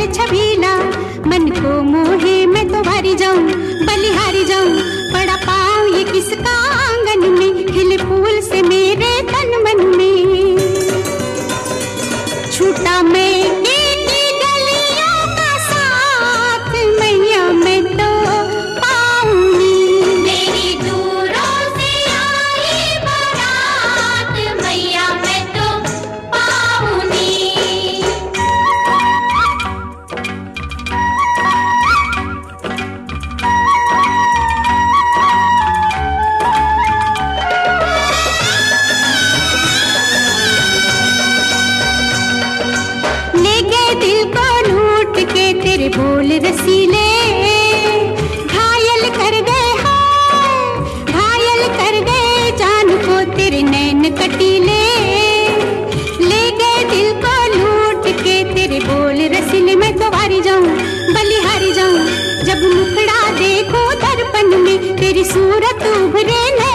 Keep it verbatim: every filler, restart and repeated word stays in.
छबीला, मन को मोहे मैं तो हारी जाऊं, बलिहारी जाऊं, बड़ा पाऊं ये किसका आंगन में, खिले फूल से मेरे तन मन में। छूटा मैं बोल रसीले, घायल कर गए हाय, घायल कर गए जान को तेरे नैन कटीले, ले गए दिल को लूट के तेरे बोल रसीले। मैं तो हारी जाऊं, बलिहारी जाऊं, जब मुखड़ा देखो दर्पण में तेरी सूरत उभरे न